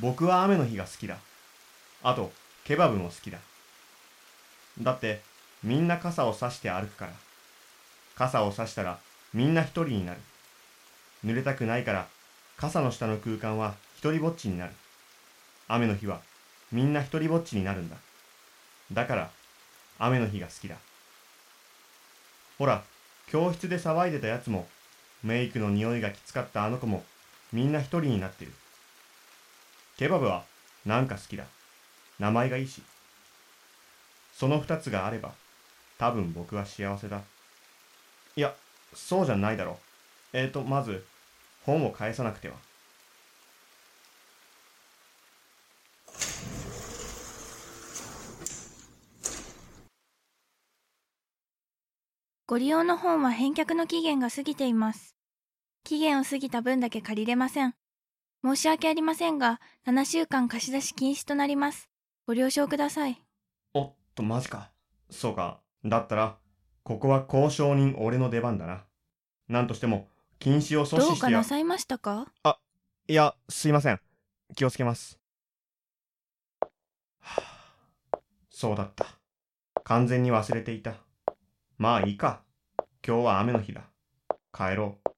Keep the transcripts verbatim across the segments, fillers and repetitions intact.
僕は雨の日が好きだ。あと、ケバブも好きだ。だって、みんな傘を差して歩くから。傘を差したら、みんな一人になる。濡れたくないから、傘の下の空間は一人ぼっちになる。雨の日は、みんな一人ぼっちになるんだ。だから、雨の日が好きだ。ほら、教室で騒いでたやつも、メイクの匂いがきつかったあの子も、みんな一人になってる。ケバブは、なんか好きだ。名前がいいし。その二つがあれば、多分僕は幸せだ。いや、そうじゃないだろう。えーと、まず、本を返さなくては。 ご利用の本は返却の期限が過ぎています。期限を過ぎた分だけ借りれません。申し訳ありませんが、ななしゅうかん貸し出し禁止となります。ご了承ください。 おっと、マジか。そうか。だったら、ここは交渉人俺の出番だな。なんとしても、禁止を阻止してや。 どうかなさいましたか？ あ、いや、すいません。気をつけます。はあ、そうだった。完全に忘れていた。まあいいか。今日は雨の日だ。帰ろう。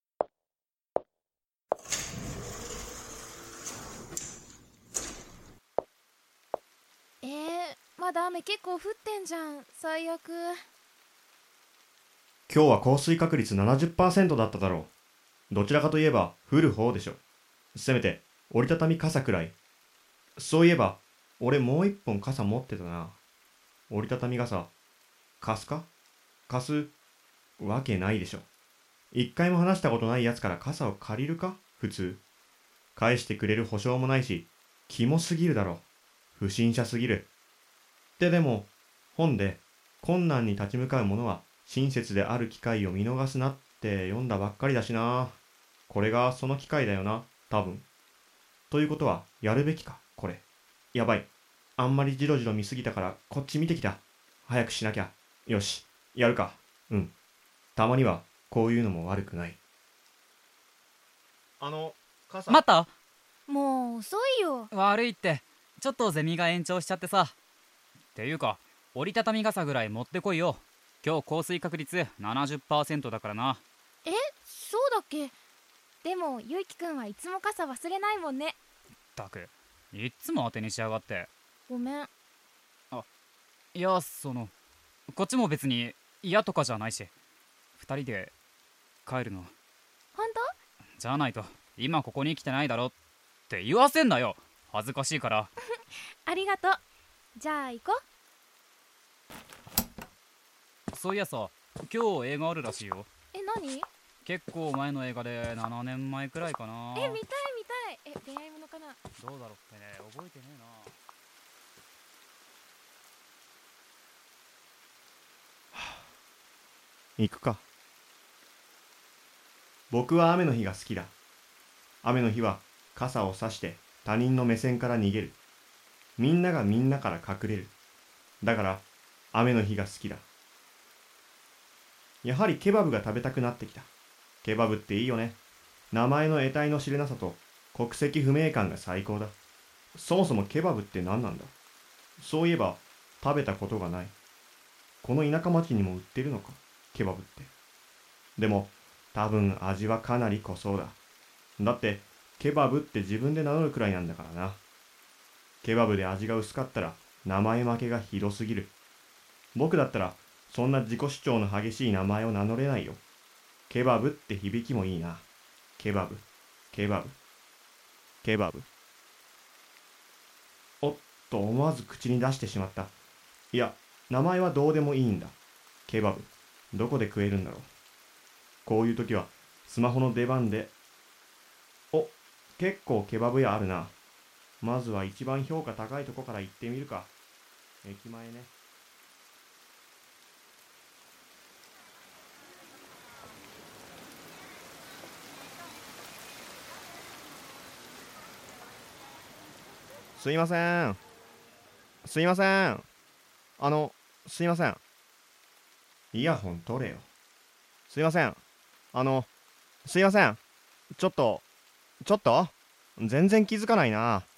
えー、まだ雨結構降ってんじゃん。最悪。 今日は降水確率 ななじゅっパーセント だっただろう。どちらかといえば降る方でしょ。せめて折りたたみ傘くらい。そういえば俺もう一本傘持ってたな。折りたたみ傘貸すか？貸すわけないでしょ。一回も話したことないやつから傘を借りるか？普通。返してくれる保証もないし、キモすぎるだろ。不審者すぎる。ってでも本で困難に立ち向かう者は親切である機会を見逃すなって読んだばっかりだしな。これがその機会だよな、多分。ということはやるべきか、これ。やばい。あんまりジロジロ見すぎたからこっち見てきた。早くしなきゃ。よし、やるか。うん。たまにはこういうのも悪くない。あの、傘。 待った。 もう遅いよ。 悪いって、ちょっとゼミが延長しちゃってさ。っていうか、折りたたみ傘ぐらい持ってこいよ。今日降水確率 ななじゅっパーセント だからな。 え、そうだっけ？でもゆいきくんはいつも傘忘れないもんね。 ったく、いっつも当てにしやがって。 ごめん。 あ、いや、そのこっちも別に嫌とかじゃないし、二人で帰るの。 本当？ じゃないと今ここに来てないだろって言わせんなよ。恥ずかしいから。 ありがとう。じゃあ行こう。 そういやさ、今日映画あるらしいよ。 え、何？ 結構前の映画でななねんまえくらいかな。 え、見たい見たい。え、恋愛ものかな？ どうだろうってね、覚えてねえな。 行くか。僕は雨の日が好きだ。雨の日は傘を差して他人の目線から逃げる。みんながみんなから隠れる。だから雨の日が好きだ。やはりケバブが食べたくなってきた。ケバブっていいよね。名前の得体の知れなさと国籍不明感が最高だ。そもそもケバブって何なんだ？そういえば食べたことがない。この田舎町にも売ってるのか、ケバブって。でも多分味はかなり濃そうだ。だってケバブって自分で名乗るくらいなんだからな。ケバブで味が薄かったら名前負けがひどすぎる。僕だったらそんな自己主張の激しい名前を名乗れないよ。ケバブって響きもいいな。ケバブ、ケバブ、ケバブ。おっと、思わず口に出してしまった。いや、名前はどうでもいいんだ。ケバブ、どこで食えるんだろう。こういう時はスマホの出番で。お、結構ケバブ屋あるな。まずは一番評価高いとこから行ってみるか。駅前ね。すいません。すいません。あの、すいません。イヤホン取れよ。すいません。あの、すいません。ちょっと、ちょっと全然気づかないな。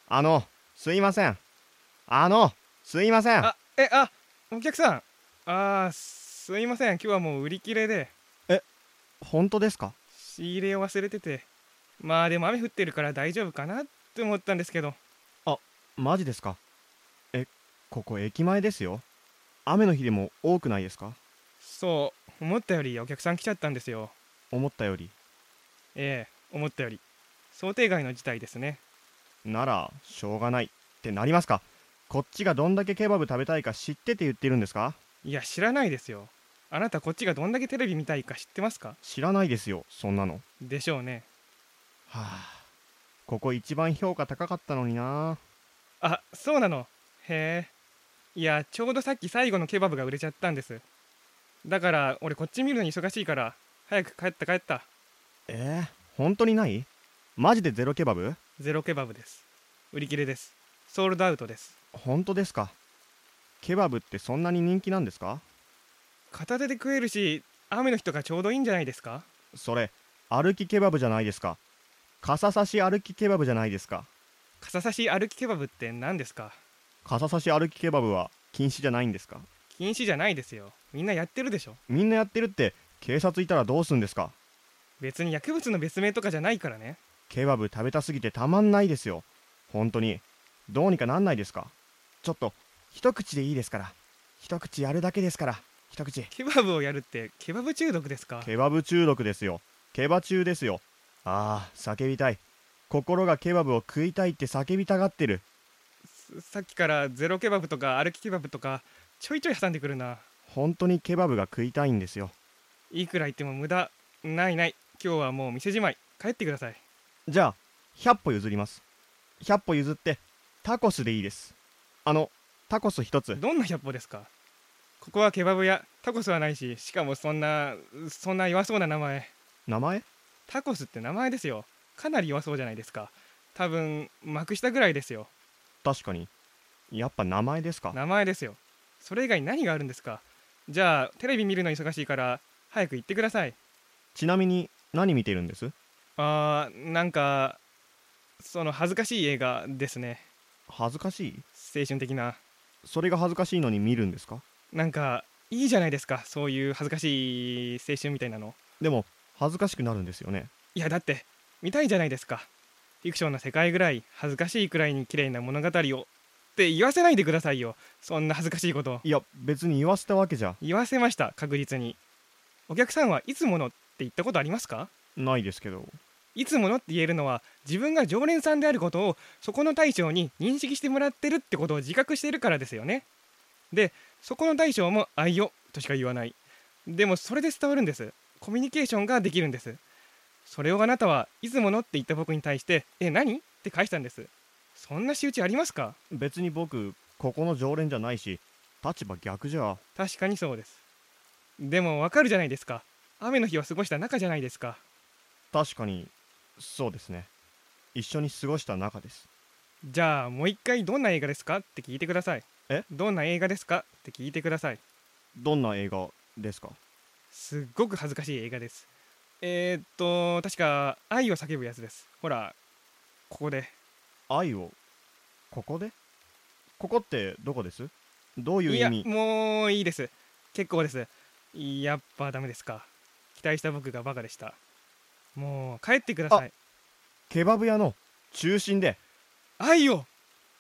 あのすいませんあのすいませんあえあお客さん、あーすいません、今日はもう売り切れで本当ですか？ 仕入れを忘れてて、まあでも雨降ってるから大丈夫かなって思ったんですけど。 マジですか？え、ここ駅前ですよ。雨の日でも多くないですか？ そう思ったよりお客さん来ちゃったんですよ。 思ったより。 ええ思ったより想定外の事態ですね。 ならしょうがないってなりますか？こっちがどんだけケバブ食べたいか知ってて言ってるんですか？ いや知らないですよ。あなたこっちがどんだけテレビ見たいか知ってますか？ 知らないですよそんなの。 でしょうね。 はあ、ここ一番評価高かったのにな。 あ、そうなの。へえ。いやちょうどさっき最後のケバブが売れちゃったんです。だから俺こっち見るのに忙しいから早く帰った帰った。 えー、本当にない？マジでゼロケバブ？ ゼロケバブです。売り切れです。ソールドアウトです。 本当ですか？ケバブってそんなに人気なんですか？ 片手で食えるし雨の日とかちょうどいいんじゃないですか？ それ歩きケバブじゃないですか。傘差し歩きケバブじゃないですか。 傘差し歩きケバブって何ですか？ 傘差し歩きケバブは禁止じゃないんですか？ 禁止じゃないですよ。みんなやってるでしょ。 みんなやってるって警察いたらどうすんですか？ 別に薬物の別名とかじゃないからね。 ケバブ食べたすぎてたまんないですよ。本当にどうにかなんないですか？ちょっと一口でいいですから。一口やるだけですから。一口。 ケバブをやるってケバブ中毒ですか？ ケバブ中毒ですよ。ケバ中ですよ。ああ叫びたい。心がケバブを食いたいって叫びたがってる。 さっきからゼロケバブとか歩きケバブとかちょいちょい挟んでくるな。 本当にケバブが食いたいんですよ。 いくら言っても無駄。ないない、今日はもう店じまい。帰ってください。 じゃあひゃっぽ譲ります。ひゃっぽ譲ってタコスでいいです。あのタコス一つ。 どんなひゃっぽですか？ここはケバブ屋、タコスはないし、しかもそんなそんな弱そうな名前。 名前？ タコスって名前ですよ。かなり弱そうじゃないですか。多分幕下ぐらいですよ。 確かに。やっぱ名前ですか？ 名前ですよ。それ以外に何があるんですか？じゃあテレビ見るの忙しいから早く行ってください。 ちなみに何見てるんです？ あーなんかその恥ずかしい映画ですね。 恥ずかしい？ 青春的な。 それが恥ずかしいのに見るんですか？ なんかいいじゃないですか、そういう恥ずかしい青春みたいなの。 でも恥ずかしくなるんですよね。 いやだって見たいじゃないですか。フィクションの世界ぐらい恥ずかしいくらいに綺麗な物語をって言わせないでくださいよ。そんな恥ずかしいこと。 いや別に言わせたわけじゃ言わせました、確実に。お客さんはいつものって言ったことありますか？ ないですけど。 いつものって言えるのは自分が常連さんであることをそこの大将に認識してもらってるってことを自覚してるからですよね。でそこの大将も愛よとしか言わない。でもそれで伝わるんです。コミュニケーションができるんです。それをあなたはいつものって言った僕に対してえ何って返したんです。そんな仕打ちありますか？ 別に僕ここの常連じゃないし立場逆じゃ。 確かにそうです。でもわかるじゃないですか。雨の日を過ごした仲じゃないですか。 確かにそうですね。一緒に過ごした仲です。 じゃあもう一回どんな映画ですかって聞いてください。 えどんな映画ですかって聞いてください。 どんな映画ですか？ すっごく恥ずかしい映画です。えー、っと確か愛を叫ぶやつです。ほらここで。 愛をここで？ここってどこです？どういういや意味？ もういいです。結構です。やっぱダメですか？期待した僕がバカでした。もう帰ってください。 ケバブ屋の中心で。 愛を。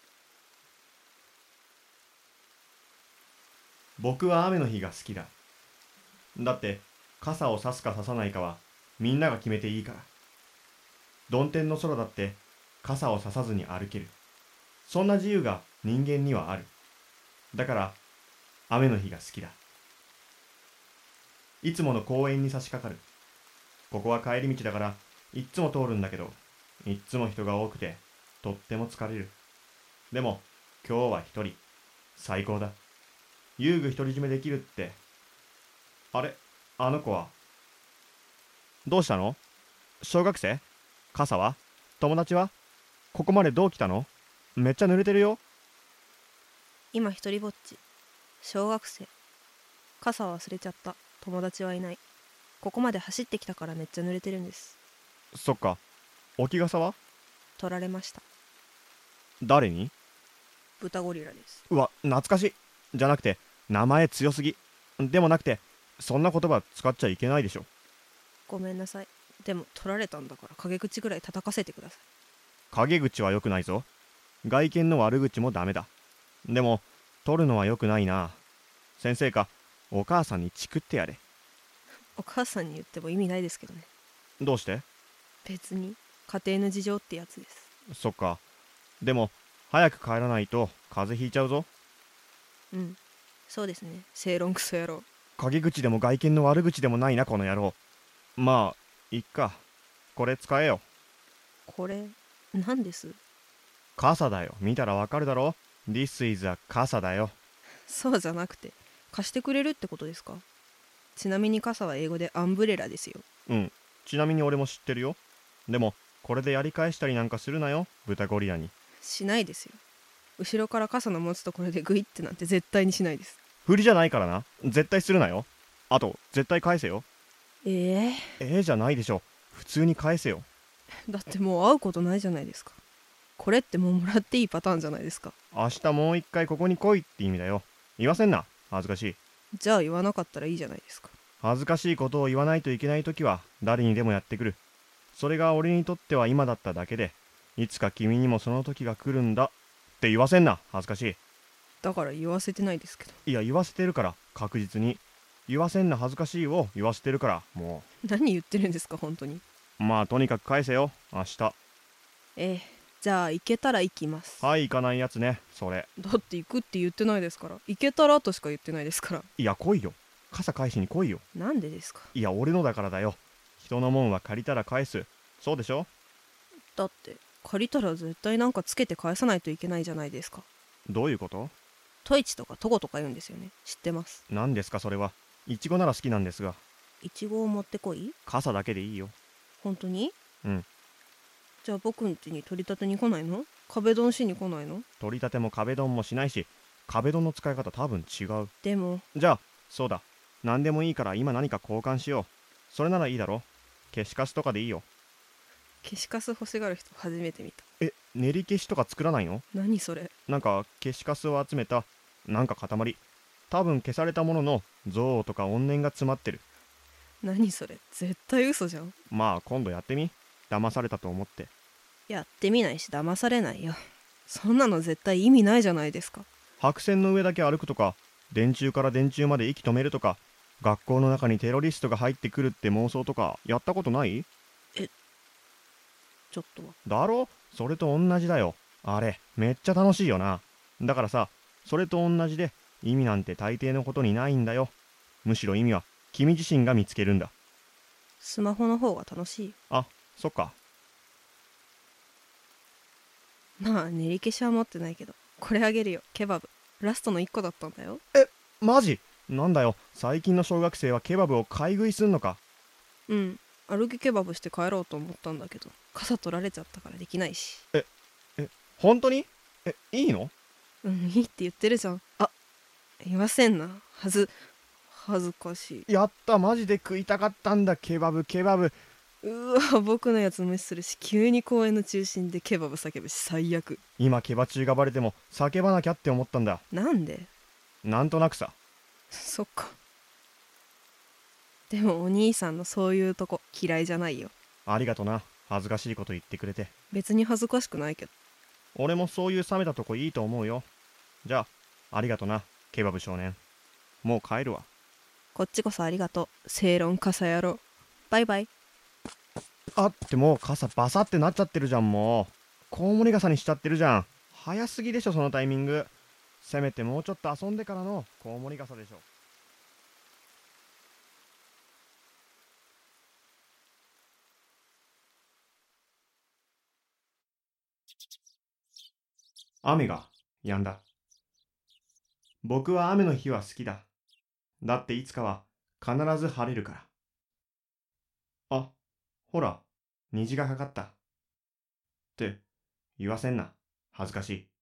僕は雨の日が好きだ。だって傘を差すか差さないかはみんなが決めていいから。曇天の空だって傘を差さずに歩ける。そんな自由が人間にはある。だから雨の日が好きだ。いつもの公園に差し掛かる。ここは帰り道だからいっつも通るんだけど、いっつも人が多くてとっても疲れる。でも今日は一人。最高だ。遊具独り占めできるって。あれ、あの子はどうしたの？小学生？傘は？友達は？ここまでどう来たの？めっちゃ濡れてるよ。 今一人ぼっち。小学生。傘は忘れちゃった。友達はいない。ここまで走ってきたからめっちゃ濡れてるんです。 そっか。置き傘は？ 取られました。 誰に？ 豚ゴリラです。 うわ、懐かしい。じゃなくて名前強すぎ。でもなくて、そんな言葉使っちゃいけないでしょ。 ごめんなさい。でも取られたんだから陰口ぐらい叩かせてください。 陰口は良くないぞ。外見の悪口もダメだ。でも取るのは良くないな。先生かお母さんにチクってやれ。 お母さんに言っても意味ないですけどね。 どうして？ 別に家庭の事情ってやつです。 そっか。でも早く帰らないと風邪ひいちゃうぞ。 うん、そうですね。正論クソ野郎。 陰口でも外見の悪口でもないなこの野郎。まあいっか。これ使えよ。 これ何です？ 傘だよ。見たらわかるだろ。 This is a 傘だよ。 そうじゃなくて貸してくれるってことですか？ちなみに傘は英語でアンブレラですよ。 うん、ちなみに俺も知ってるよ。でもこれでやり返したりなんかするなよ、豚ゴリラに。 しないですよ。後ろから傘の持つところでグイってなんて絶対にしないです。 振りじゃないからな。絶対するなよ。あと絶対返せよ。 えー、 えーじゃないでしょ。普通に返せよ。 だってもう会うことないじゃないですか。これってもうもらっていいパターンじゃないですか。 明日もう一回ここに来いって意味だよ。言わせんな。恥ずかしい。 じゃあ言わなかったらいいじゃないですか。 恥ずかしいことを言わないといけないときは誰にでもやってくる。それが俺にとっては今だっただけで、いつか君にもその時が来るんだって言わせんな。恥ずかしい。 だから言わせてないですけど。 いや言わせてるから。確実に言わせんな恥ずかしいを言わせてるから。も何言ってるんですか本当に。 うまあとにかく返せよ明日。 ええ、じゃあ行けたら行きます。 はい、行かないやつねそれ。 だって行くって言ってないですから。行けたらとしか言ってないですから。 いや来いよ。傘返しに来いよ。 なんでですか？ いや俺のだからだよ。人のもんは借りたら返す。そうでしょ。 だって借りたら絶対なんかつけて返さないといけないじゃないですか。 どういうこと？ トイチとかトゴとか言うんですよね。知ってます。 何ですかそれは。イチゴなら好きなんですが。 イチゴを持ってこい？ 傘だけでいいよ。 本当に？ うん。 じゃあ僕ん家に取り立てに来ないの？壁ドンしに来ないの？ 取り立ても壁ドンもしないし、壁ドンの使い方多分違う。 でもじゃあそうだ、何でもいいから今何か交換しよう。それならいいだろ。消しカスとかでいいよ。 消しカス欲しがる人初めて見た。 え、練り消しとか作らないの？ 何それ？ なんか消しカスを集めたなんか塊。多分消されたものの憎悪とか怨念が詰まってる。 何それ？絶対嘘じゃん。 まあ今度やってみ。騙されたと思って。 やってみないし騙されないよ。そんなの絶対意味ないじゃないですか。 白線の上だけ歩くとか、電柱から電柱まで息止めるとか、学校の中にテロリストが入ってくるって妄想とかやったことない？ え、ちょっとは。 だろ？それと同じだよ。あれめっちゃ楽しいよな。だからさ、それと同じで意味なんて大抵のことにないんだよ。むしろ意味は君自身が見つけるんだ。 スマホの方が楽しいよ。 あ、そっか。 まあ練り消しは持ってないけど、これあげるよ。ケバブラストのいっこだったんだよ。 マジ？なんだよ、最近の小学生はケバブを買い食いすんのか。 うん、歩きケバブして帰ろうと思ったんだけど、傘取られちゃったからできないし。 え、え、本当に？え、いいの？ うん、いいって言ってるじゃん。あ、いませんな。はず恥ずかしい。 やった、マジで食いたかったんだ。ケバブケバブ。 うわ、僕のやつ無視するし、急に公園の中心でケバブ叫ぶし最悪。 今ケバ中がバレても叫ばなきゃって思ったんだ。 なんで？ なんとなくさ。 そっか。でもお兄さんのそういうとこ嫌いじゃないよ。 ありがとな、恥ずかしいこと言ってくれて。 別に恥ずかしくないけど。 俺もそういう冷めたとこいいと思うよ。じゃあありがとなケバブ少年。もう帰るわ。 こっちこそありがとう正論傘野郎。バイバイ。 あってもう傘バサってなっちゃってるじゃん。もうコウモリ傘にしちゃってるじゃん。早すぎでしょそのタイミング。せめてもうちょっと遊んでからのコウモリ傘でしょ。雨が止んだ。僕は雨の日は好きだ。だっていつかは必ず晴れるから。あ、ほら、虹がかかった。って言わせんな。恥ずかしい。